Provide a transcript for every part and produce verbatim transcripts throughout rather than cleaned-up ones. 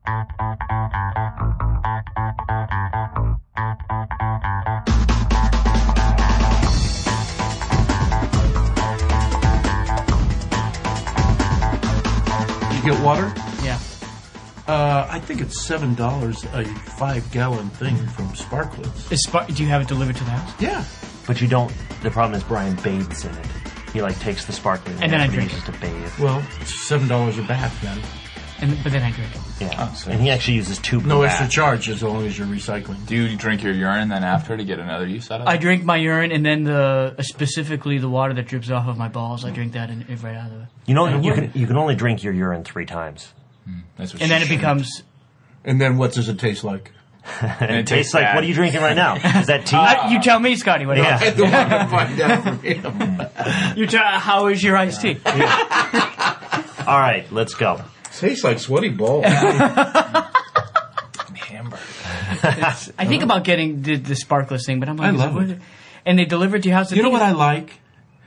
You get water? Yeah. Uh, I think it's seven dollars a five-gallon thing from Sparklets. Is Spar- do you have it delivered to the house? Yeah. But you don't. The problem is Brian bathes in it. He like takes the sparkling And then I he drink uses to bathe. Well, it's seven dollars a bath then. And but then I drink it. Yeah, Oh, so- and he actually uses two. per No bath. extra charge as long as you're recycling. Do you drink your urine then after to get another use out of it? I drink my urine and then the uh, specifically the water that drips off of my balls. I drink that and right out of it. You know, you can you can only drink your urine three times, That's what And she then it should. becomes. And then what does it taste like? and, it it tastes tastes like. bad. What are you drinking right now? Is that tea? Uh, you tell me, Scotty. What Yeah. it I don't want to find out from him. is. You tell. How is your iced tea? All right, let's go. Tastes like sweaty balls. Hamburger. I think about getting the, the sparkless thing, but I'm like, I is love worth it. And they deliver it to your house. You know what I like?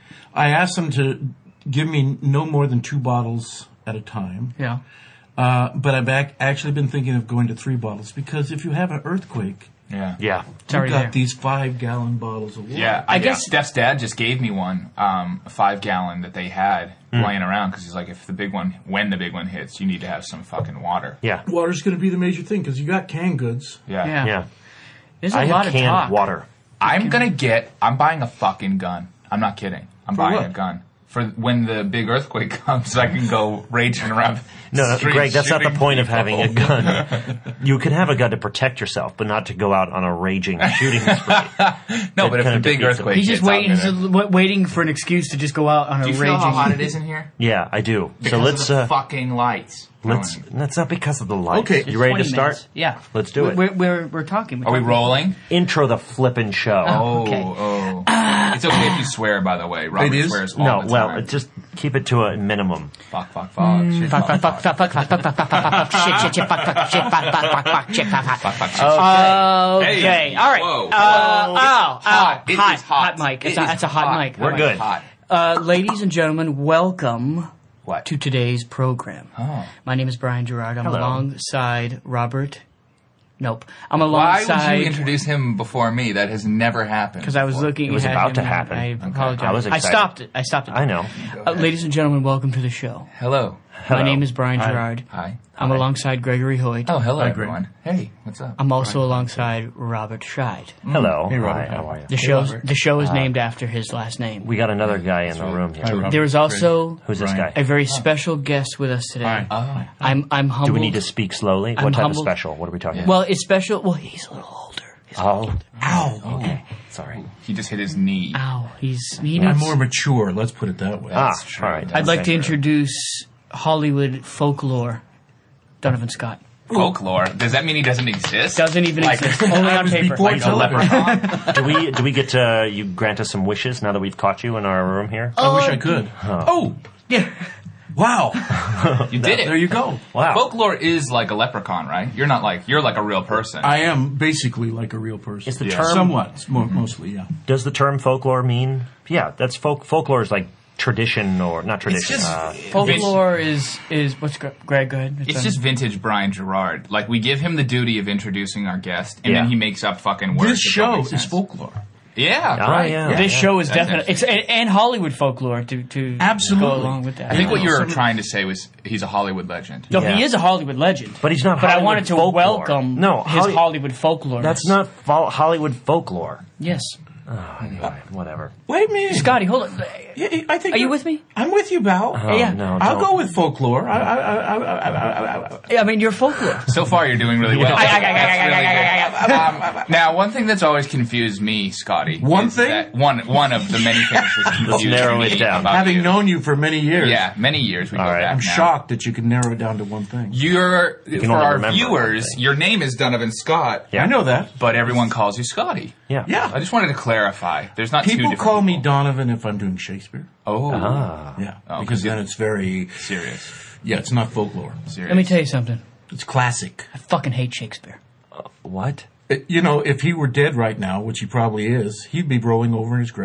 I asked them to give me no more than two bottles at a time. Yeah. Uh, but I've ac- actually been thinking of going to three bottles because if you have an earthquake, Yeah. Yeah. It's already you've got there. these five-gallon bottles of water. Yeah, I, I guess guess- Steph's dad just gave me one, um, a five gallon that they had laying around because he's like, if the big one, when the big one hits, you need to have some fucking water. Yeah. Water's going to be the major thing because you got canned goods. Yeah. Yeah. Yeah. There's a I lot have of canned talk. water. I'm gonna get. I'm buying a fucking gun. I'm not kidding. I'm For buying what? a gun for when the big earthquake comes. I can go raging around. No, no, streets Greg, that's not the shooting point of people. having a gun. You can have a gun to protect yourself, but not to go out on a raging shooting spree. No, It but if kinda the big defeats it. earthquake, He's just hits, I'm waiting, he's gonna- w- waiting for an excuse to just go out on a Do you raging. feel how hot it is in here? Yeah, I do. Because so let's of the uh, fucking lights. let's. That's not because of the lights. Okay. you ready to twenty start? minutes. Yeah. Let's do it. We're, we're, we're talking. We're Are we talking. rolling? Intro the flippin' show. Oh, okay. oh. It's okay if you swear, by the way. Robert It is? swears all no, the well, time. just keep it to a minimum. Fuck, fuck, fuck. Shit, Fuck, fuck, fuck, fuck, fuck, fuck, fuck, fuck, fuck, fuck, fuck, shit, shit, shit, fuck, fuck, shit, fuck, fuck, fuck, fuck, shit, fuck, fuck. fuck, fuck, shit. Okay. Hey. All right. Whoa. Uh, Whoa. oh, It's hot. oh, It hot, is hot. mic. It's It a, is that's a hot, hot. mic. We're Hot good. mic. Hot. Uh, ladies and gentlemen, welcome What? to today's program. Oh. My name is Brian Gerard. I'm Hello. alongside Robert. Nope. I'm Why alongside. would you introduce him before me? That has never happened. Because I was before. looking. It was at about him to and happen. I apologize. I was I excited. stopped it. I stopped it. I know. Uh, ladies and gentlemen, welcome to the show. Hello. My Hello. name is Brian Hi. Gerard. Hi. I'm Hi. alongside Gregory Hoyt. Oh, hello, Hi, Greg. everyone. Hey, what's up? I'm also alongside Robert Scheid. Hello. Hey, Robert. Hi, how are you? The show's Robert. the show is named after his last name. We got another guy in the room Hi, here. Robert. There is also Who's this Brian. guy? a very special guest with us today. Hi. Oh. I'm I'm humbled. Do we need to speak slowly? I'm What type humbled. of special? What are we talking Well, it's special. Well, he's a little older. He's a about? Oh, Ow. okay. Sorry. He just hit his knee. Ow. He's he I'm needs. more mature. Let's put it that way. Ah, That's true. all right. I'd like to Okay. introduce Hollywood folklore, Donovan Scott. Folklore. Does that mean he doesn't exist? Doesn't even Like- exist. Only on was paper. before Like a television. leprechaun? do we do we get to you grant us some wishes now that we've caught you in our room here? I wish I could. Oh, Yeah. wow. You did it. There you go. Wow. Folklore is like a leprechaun, right? You're not like, you're like a real person. I am basically like a real person. Is the Yeah. term Somewhat, mo- mostly, yeah. does the term folklore mean? Yeah, that's folk. Folklore is like tradition or not tradition. just- uh, Folklore is is what's Gre- Greg? Go ahead. It's just vintage Brian Gerard. Like, we give him the duty of introducing our guest, and Yeah. then he makes up fucking words. This that don't show make is sense. folklore. Yeah, Ah, right. yeah. This show is That's definitely it's and, and Hollywood folklore to to Absolutely. go along with that. I think what you were Some- trying to say was he's a Hollywood legend. No, Yeah. he is a Hollywood legend. But he's not But I Hollywood wanted to folklore. welcome No, his Holly- Hollywood folklore. that's not fol- Hollywood folklore. Yes, Anyway, whatever. Wait a minute. Scotty, hold on. Yeah, I think Are you you're- with me? I'm with you, Bal. Oh, yeah. no, I'll don't. go with folklore. I, I, I, I, I, I, I, I mean, you're folklore. So far, you're doing really well. I- I- I- I- That's I- really I- good. Um, Now, one thing that's always confused me, Scotty. One is thing? that- One, one of the many things that's confused narrow me it down. about having you. known you for many years, Yeah, many years we All go right. back I'm now. shocked that you can narrow it down to one thing. You're, can for only our remember viewers, one thing. your name is Donovan Scott, Yeah. I know that. but everyone calls you Scotty. Yeah. Yeah. I just wanted to clarify. There's not two People different call me people. Donovan if I'm doing Shakespeare. Oh, Ah. Yeah, Oh, because 'cause then you- it's very, serious. yeah, it's not folklore. Serious. Let me tell you something. It's classic. I fucking hate Shakespeare. What? It- you know, if he were dead right now, which he probably is, he'd be rolling over in his grave.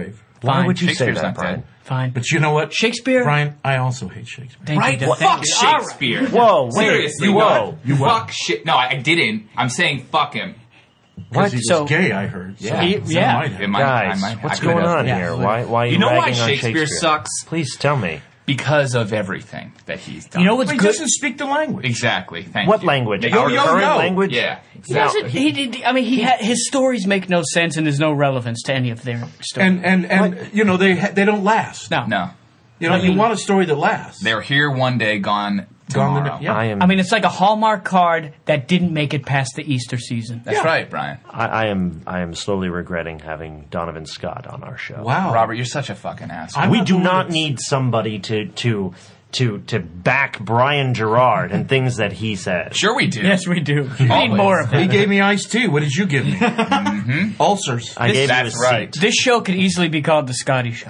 Why Fine. would you say Shakespeare's that, not Brian? dead. Fine. But you know what? Shakespeare? Brian, I also hate Shakespeare. Thank Right? you. Well, Thank fuck you. All right. Shakespeare. Whoa, wait. Seriously, Whoa. no. You what? Fuck shit. No, I didn't. I'm saying fuck him. Because he was So- gay, I heard. So Yeah. He- that yeah. might have. It might, Guys, I might, what's I could going have- on Yeah. here? Why, why are you You know why ragging on Shakespeare Shakespeare sucks? Please tell me. Because of everything that he's done. You know what's He good? doesn't speak the language. Exactly. Thank What you. language? Make- Our yo, current yo. language? Yeah. He doesn't. He, did- I mean, he ha, his stories make no sense, and there's no relevance to any of their stories. And and and you know they ha- they don't last. no, No. You know I mean- you want a story that lasts. They're here one day, gone Gone the tomorrow. ne- yeah. I am. I mean, it's like a Hallmark card that didn't make it past the Easter season. That's Yeah. right, Brian. I, I am. I am slowly regretting having Donovan Scott on our show. Wow, Robert, you're such a fucking asshole. I'm we not do the one not that's- need somebody to to to to back Brian Gerard and things that he says. Sure we do. Yes, we do. We need Always. more of He it. gave me iced tea. What did you give me? Ulcers. I gave you a That's right. seat. This show could easily be called the Scotty Show.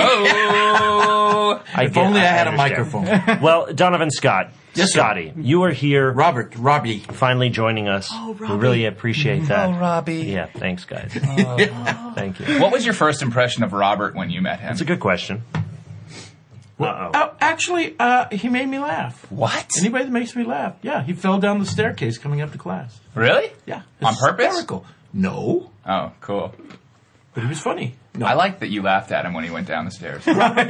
Oh. I If get- only I, had a understand. microphone. Well, Donovan Scott, Yes, sir. Scotty, you are here, Robert, Robbie. finally joining us. Oh, we Robbie. really appreciate that. Oh, Robbie. Yeah, thanks, guys. Thank you. What was your first impression of Robert when you met him? That's a good question. Uh-oh. Oh, actually, uh, he made me laugh. What? Anybody that makes me laugh. Yeah, he fell down the staircase coming up to class. Really? Yeah. On purpose? Hysterical. No, Oh, cool. but he was funny. No. I like that you laughed at him when he went down the stairs.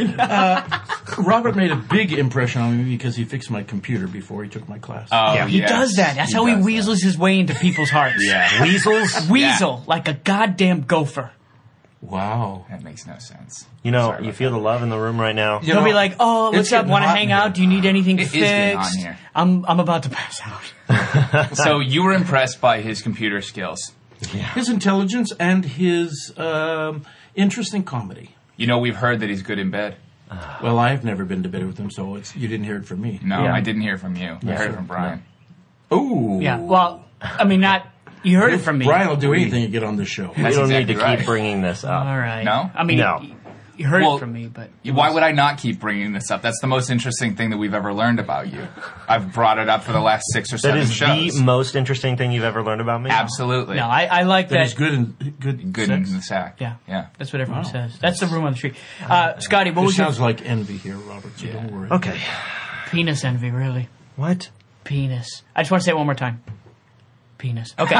Robert made a big impression on me because he fixed my computer before he took my class. Oh, Yeah. He yes. does that. That's how he does weasels his way into people's hearts. that. Yeah. Weasels? Weasel, like a goddamn gopher. wow. That makes no sense. You know, Sorry you about feel the love in the room right now? You He'll know, be like, "Oh, it's what's up? getting Want to hot hang in out? here. Do you need anything It is fixed? getting hot in here. I'm I'm about to pass out." So you were impressed by his computer skills. His intelligence and his um, interest in comedy. You know, we've heard that he's good in bed. Well, I've never been to bed with him, so it's you didn't hear it from me. No, Yeah. I didn't hear from you. I heard sure. it from Brian. Ooh. Yeah. Well, I mean, not you heard it from me. Brian will do anything to get on this show. You That's don't need exactly to right. keep bringing this up. All right. No? I mean, No. you, you heard Well, it from me, but Why would I not keep bringing this up? That's the most interesting thing that we've ever learned about you. I've brought it up for the last six or That seven is shows. the most interesting thing you've ever learned about me? Absolutely. no, I, I like That that. he's good and good. Good sex. in the sack. Yeah, Yeah. That's what everyone Wow. says. That's the room on the street. Uh, Scotty, what There was your sounds like envy here, Robert. So don't worry. Okay. penis envy? Really, What? penis. I just want to say it one more time. Penis. Okay.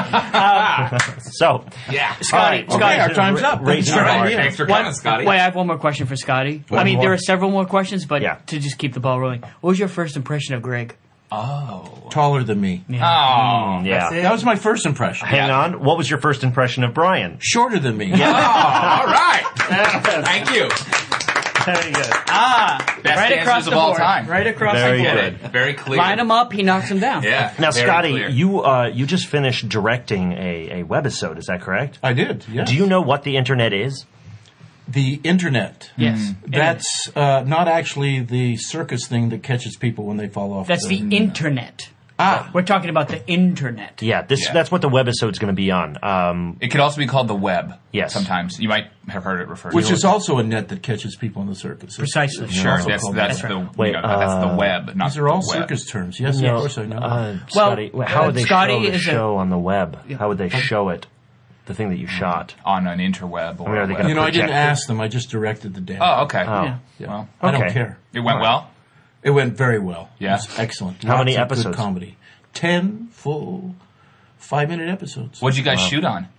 So, Yeah. Scotty, All Scotty, Okay, our time's up. Raise Thanks your for hand. having me. Thanks for One- coming, Scotty. Wait, I have one more question for Scotty. I One mean, more. there are several more questions, but Yeah. to just keep the ball rolling, what was your first impression of Greg? Oh. Taller than me. Oh. yeah. That was my first impression. Hang Yeah. on. What was your first impression of Brian? Shorter than me. Oh, all right. Thank you. Very good. Ah, Best right across answers the of all board. time. Right across Very the board. good. Very clear. Line him up, he knocks him down. Yeah. Now, very Scotty, clear. you uh, you just finished directing a, a webisode. Is that correct? I did. Yeah. Do you know what the internet is? The internet. Yes. That's uh, not actually the circus thing that catches people when they fall off. That's the internet. ah. We're talking about the internet. Yeah, this Yeah. that's what the webisode's going to be on. Um, It could also be called the web. Yes. Sometimes. You might have heard it referred Which to. is also a net that catches people in the circus. Precisely. It's Sure. also That's, called that's, that. the, Wait, you know, that's the uh, web, not These are all the web. circus terms. Yes, no, of course I know. Uh, Well, Scotty, how would they Scotty show the is a- show on the web? How would they show it? The thing that you shot. On an interweb or I mean, are they a web. gonna you know, I didn't projected. ask them. I just directed the demo. Oh, okay. Oh. Yeah. Yeah. Well, I don't okay. care. It went well? It went very well. Yeah? It was excellent. How Lots many of episodes? Good comedy. Ten full five-minute episodes. What'd you guys shoot on?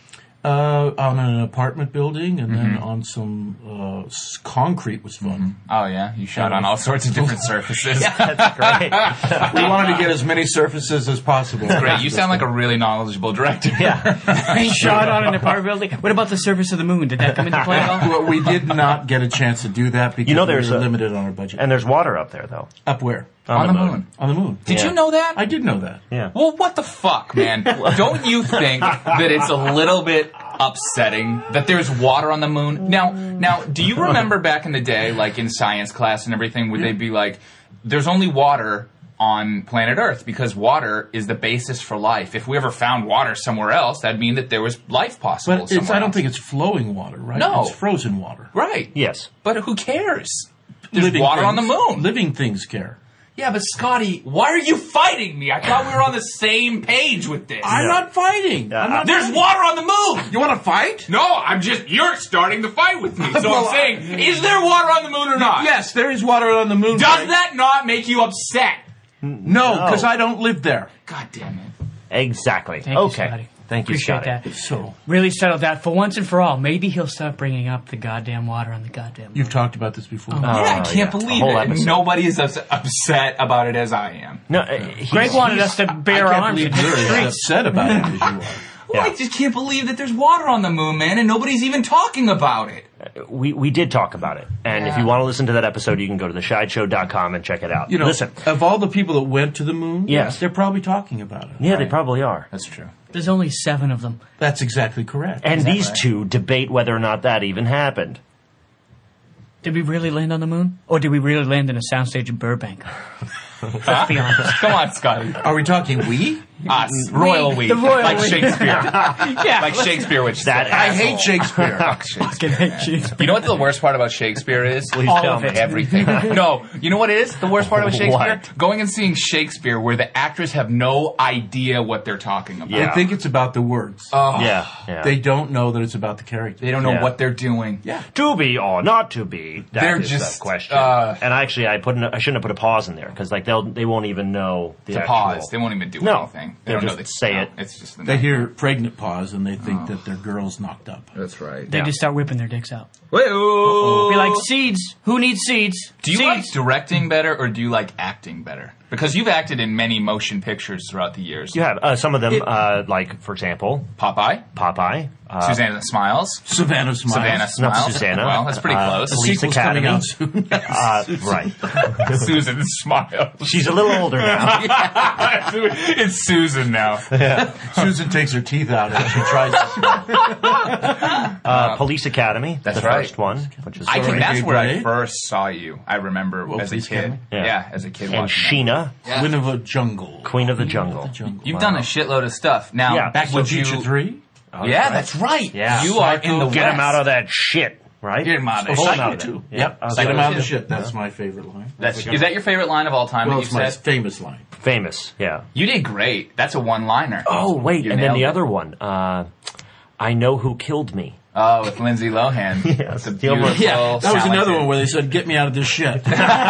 Uh, on an apartment building, and then on some uh, s- concrete was fun. Oh, yeah? You shot on all sorts of different surfaces. That's great. We wanted to get as many surfaces as possible. Great. You sound like a really knowledgeable director. yeah. He shot on an apartment building. What about the surface of the moon? Did that come into play at all? Well, we did not get a chance to do that because You know we there's were a- limited on our budget. And there's water up there, though. Up where? On the moon. On the moon. Did Yeah. you know that? I did know that. Yeah. Well, what the fuck, man? Don't you think that it's a little bit upsetting that there's water on the moon? Now, now, do you remember back in the day, like in science class and everything, would they be like, there's only water on planet Earth because water is the basis for life. If we ever found water somewhere else, that'd mean that there was life possible But it's, somewhere I don't else. think it's flowing water, right? No. It's frozen water. Right. Yes. But who cares? There's water on the things- moon. Living things care. Yeah, but Scotty, why are you fighting me? I thought we were on the same page with this. I'm Yeah. not fighting. Yeah. I'm not There's fighting. water on the moon. You want to fight? No, I'm just, you're starting the fight with me. So Well, I'm saying, is there water on the moon or not? Yes, there is water on the moon. Does Greg. that not make you upset? No, because I don't live there. God damn it. Exactly. Thank you, okay. Scotty. Thank you, Appreciate Scotty. that. So Really settled that for once and for all. Maybe he'll stop bringing up the goddamn water on the goddamn. you've talked about this before. yeah, I Oh, can't yeah. believe A whole it. episode. Nobody is ups- upset about it as I am. No, uh, he's- Greg wanted us to I bear can't arms believe and hit you're the as streets. upset about it as you are. Well, Yeah. I just can't believe that there's water on the moon, man, and nobody's even talking about it. we we did talk about it, and if you want to listen to that episode, you can go to the shide show dot com and check it out. You know, listen, of all the people that went to the moon, Yes. they're probably talking about it. yeah, they probably are. That's true. There's only seven of them. That's exactly correct. And these right? two debate whether or not that even happened. Did we really land on the moon? Or did we really land in a soundstage in Burbank? Let's be honest. Come on, Scotty. Are we talking we? Us. Royal we. The royal like we. Shakespeare. Yeah. like Shakespeare, which That said, I asshole. hate Shakespeare. fucking hate you. You know what the worst part about Shakespeare is? Please All tell of me. it. Everything. No, you know what it is? The worst part about Shakespeare? What? Going and seeing Shakespeare where the actors have no idea what they're talking about. Yeah. They think it's about the words. Oh, Yeah, yeah. They don't know that it's about the character. They don't know Yeah. what they're doing. Yeah. To be or not to be? That They're is just, the question. uh, and actually, I put in a, I shouldn't have put a pause in there because like they'll they won't even know the To actual, pause. They won't even do No. anything. They They'll don't know just the say no, it. It's just the They name. hear pregnant pause and they think that their girl's knocked up. That's right. They Yeah. just start whipping their dicks out. Wait-oh. Be like, seeds. Who needs seeds? Do you seeds. like directing better or do you like acting better? Because you've acted in many motion pictures throughout the years. You have uh, some of them, It- uh, like for example, Popeye, Popeye, uh, Susanna Smiles, Savannah Smiles. Savannah Not Smiles. Susanna. Well, that's pretty Uh, close. The Police sequel's Academy. coming out soon. uh, right. Susan Smiles. She's a little older now. It's Susan now. Susan takes her teeth out and she tries to Uh, Police Academy, That's the right. first one, which is I can, Sorry, that's where I Gay first saw you. I remember Well, as a Police kid. Academy? Yeah. Yeah. as a kid and watching that. Sheena, Queen of the Jungle. Queen of the Jungle. Jungle. You've done a shitload of stuff. Now, Yeah, Back to would the Future you, three. Yeah, that's right. Yeah. You are in the Get him West. out of that shit, right? Get him out of Oh, the Pull shit. him out Psycho of too. it. Yep. Yeah. Get Psycho him out of the too. shit. That's my favorite line. That's, is that your favorite line of all time well, that it's you've my said? famous line. Famous, yeah. You did great. That's a one-liner. Oh, wait, You and then nailed the it. other one, uh, I Know Who Killed Me. Oh, with Lindsay Lohan. Yes, It's a Gilbert. beautiful, Yeah, that was talented- another one where they said, "Get me out of this shit."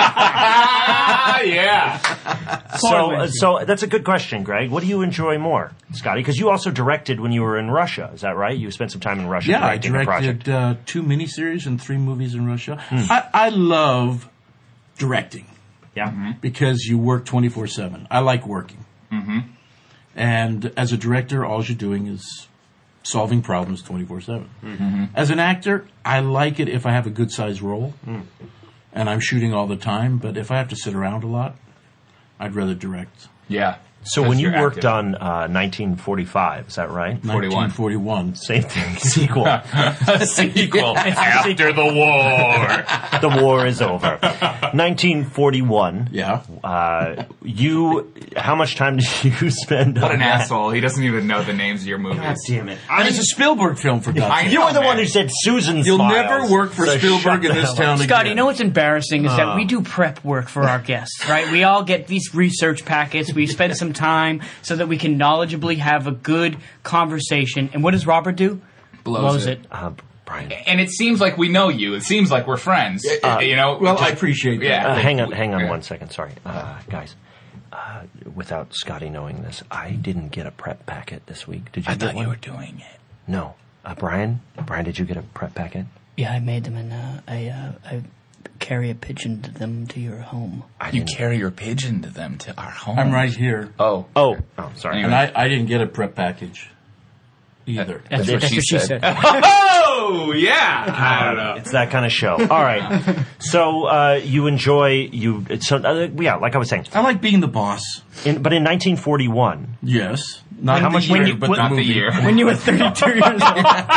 Ah, yeah. So, uh, Lindsay. so that's a good question, Greg. What do you enjoy more, Scotty? Because you also directed when you were in Russia. Is that right? You spent some time in Russia Yeah, I directing a project. directed uh, two miniseries and three movies in Russia. Hmm. I, I love directing Yeah. because you work twenty-four seven. I like working. Mm-hmm. And as a director, all you're doing is solving problems twenty-four seven. Mm-hmm. As an actor, I like it if I have a good-sized role Hmm. and I'm shooting all the time. But if I have to sit around a lot, I'd rather direct. Yeah. So Because when you you're worked active. on uh, nineteen forty-five, is that right? forty-one. nineteen forty-one. Same thing. Sequel. A sequel after the war. The war is over. nineteen forty-one. Yeah. Uh, you, how much time did you spend What on an that? asshole. He doesn't even know the names of your movies. God damn it. And it's a Spielberg film, for God's I sake. You were the man. one who said Susan You'll Smiles. never work for So Spielberg shut in the this hell town up. again. Scotty, you know what's embarrassing is that we do prep work for our guests, right? We all get these research packets. We spend some time so that we can knowledgeably have a good conversation. And what does Robert do? Blows, Blows it. it. Uh, Brian. And it seems like we know you. It seems like we're friends. Uh, you know? Well, I just- appreciate that. Yeah. Uh, hang on, hang on Yeah. one second. Sorry, uh, guys. Uh, without Scotty knowing this, I didn't get a prep packet this week. Did you I get thought one? you were doing it. No. Uh, Brian? Brian, did you get a prep packet? Yeah, I made them and uh, I, uh, I carry a pigeon to them to your home. I You didn't. carry your pigeon to them to our home. I'm right here. Oh. Oh, oh, sorry. Anyway. And I, I didn't get a prep package either. That's, what that's she what she said. said. Oh, yeah. I don't know. It's that kind of show. All right. So uh, you enjoy you. So uh, yeah, like I was saying. I like being the boss. In, but in nineteen forty-one, Yes. Not How the much- year, when you- but when- the Not the movie. year. When you were thirty-two years old.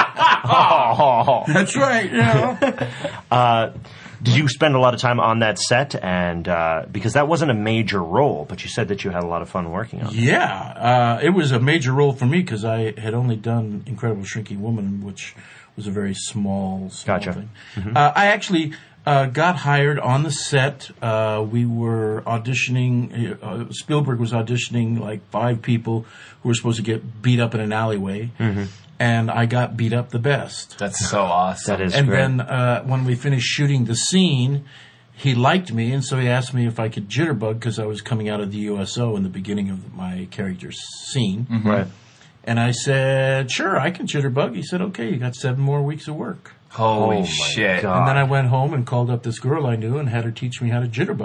oh, That's right. Yeah. did you spend a lot of time on that set? And uh, because that wasn't a major role, but you said that you had a lot of fun working on it. yeah. Uh, it was a major role for me because I had only done Incredible Shrinking Woman, which was a very small, small Gotcha. thing. Uh, I actually, Uh, got hired on the set. Uh, we were auditioning. Uh, Spielberg was auditioning like five people who were supposed to get beat up in an alleyway, mm-hmm. and I got beat up the best. That's so awesome. That is and great. then uh, when we finished shooting the scene, he liked me, and so he asked me if I could jitterbug because I was coming out of the U S O in the beginning of my character's scene. Mm-hmm. Right. And I said, sure, I can jitterbug. He said, okay, you got seven more weeks of work. Holy Oh, my shit. God. And then I went home and called up this girl I knew and had her teach me how to jitterbug. Oh,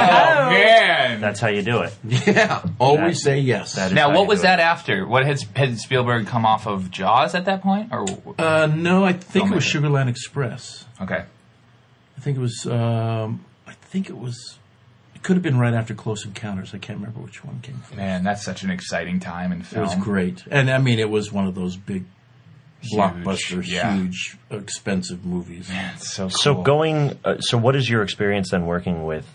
man. That's how you do it. Yeah, always That- say yes. that is- Now, how what you was do it. that after? What had, had Spielberg come off of Jaws at that point? Or Uh, no, I think it was Filmmaker. Sugarland Express. Okay. I think it was. Um, I think it was. It could have been right after Close Encounters. I can't remember which one came first. Man, that's such an exciting time in It film. was great, and I mean, it was one of those big, blockbuster, yeah. huge, expensive movies. Man, it's so cool. So going, uh, so what is your experience then working with?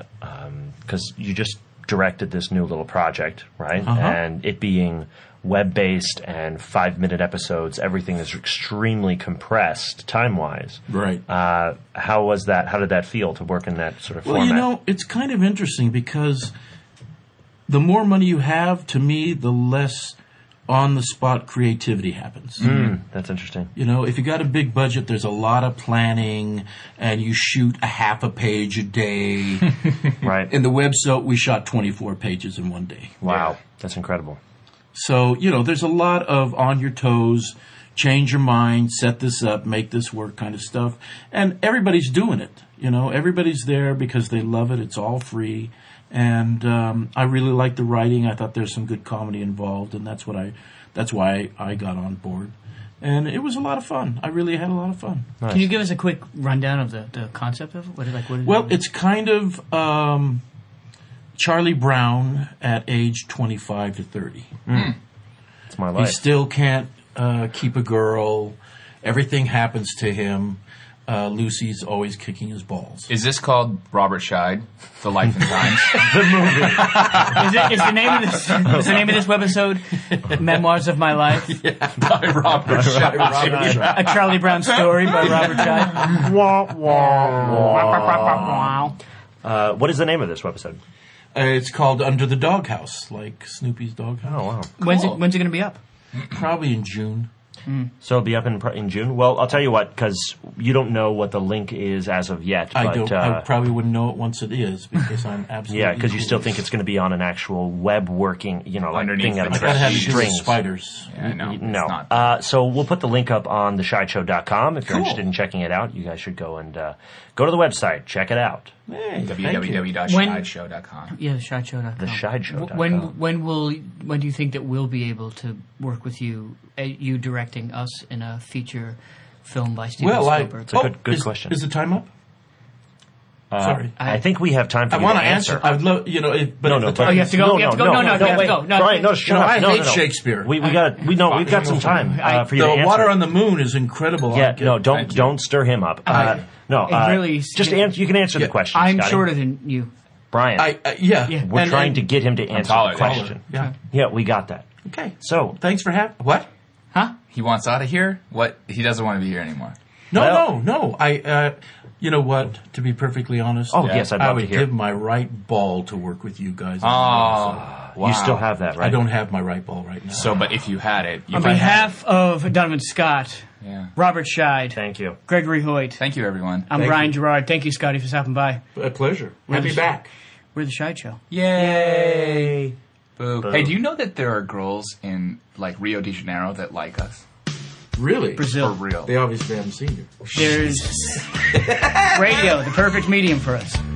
Because you just directed this new little project, right? Uh-huh. And it being web-based and five-minute episodes, everything is extremely compressed time-wise. Right. Uh, how was that? How did that feel to work in that sort of Well, format? you know, it's kind of interesting because the more money you have, to me, the less on-the-spot creativity happens. Mm, that's interesting. You know, if you got a big budget, there's a lot of planning, and you shoot a half a page a day. Right. In the web soap, we shot twenty-four pages in one day. Wow, that's incredible. So, you know, there's a lot of on your toes, change your mind, set this up, make this work kind of stuff. And everybody's doing it. You know, everybody's there because they love it. It's all free. And um, I really like the writing. I thought there's some good comedy involved, and that's what I, that's why I got on board. And it was a lot of fun. I really had a lot of fun. Nice. Can you give us a quick rundown of the, the concept of it? What, like, what is Well, it? it's kind of um, Charlie Brown at age twenty-five to thirty. It's my He life. still can't uh, keep a girl. Everything happens to him. Uh, Lucy's always kicking his balls. Is this called Robert Scheid, The Life and Times? Is, it, is the name of this is the name of this webisode Memoirs of My Life? By Robert Scheid. A Charlie Brown story by Robert Scheid. Wah, wah, wah. Wow. Uh, what is the name of this webisode? Uh, it's called Under the Doghouse, like Snoopy's Doghouse. Oh, wow. When's it Cool. when's it going to be up? Probably in June. So it'll be up in in June. Well, I'll tell you what, because you don't know what the link is as of yet. I but, don't. Uh, I probably wouldn't know it once it is because I'm absolutely. yeah, because you still clueless. think it's going to be on an actual web working, you know, like Underneath thing out the of I gotta have to do with strings. spiders. Yeah, I know. No. It's not. Uh, so we'll put the link up on the shide show dot com. If you're Cool. interested in checking it out, you guys should go and uh, go to the website. Check it out. Hey, w w w dot When- shide show dot com. Yeah, the shide show dot com. The shide show dot com. When when will when do you think that we'll be able to work with you? Uh, you directing us in a feature film by Steven Well, I. Spielberg. It's a good- good is, question. Is the time up? Uh, Sorry. I think we have time for I you want to to answer. I would love, you know, it, but No, if no, the but- time Oh, you have to go? No, You have to no, go? no, No, no, no, you have to wait. go. No, Brian, no, shut No, up. I no, hate no, no. Shakespeare. We we got we no, we've got some time uh, for you The to answer. Water on the Moon is incredible. Yeah, I get- no, don't Thank you. don't stir him up. Uh, no, It uh, really- just answer. You can answer Yeah. the question. I'm Scotty. shorter than you. Brian. I, uh, yeah. Yeah. we're And- trying and- to get him to answer taller the than you. question. Yeah. Yeah, we got that. Okay. So Thanks for having. What? Huh? He wants out of here? What? He doesn't want to be here anymore. No, Well- no, no. I. Uh, you know what? To be perfectly honest. Oh, yes, I'd I love would to hear. give my right ball to work with you guys. Oh, wow. you still have that, right? I don't have my right ball right now. So, but if you had it, you On might behalf of Donovan Scott, have it. Yeah. Robert Scheid, Thank you. Gregory Hoyt, Thank you, everyone. I'm Thank Brian you. Gerard. Thank you, Scotty, for stopping by. a pleasure. We're Happy the- back. We're the Scheid Show. Yay! Boo. Boo. Hey, do you know that there are girls in like Rio de Janeiro that like us? Really? For Brazil. real. They obviously haven't seen you. There's radio, the perfect medium for us.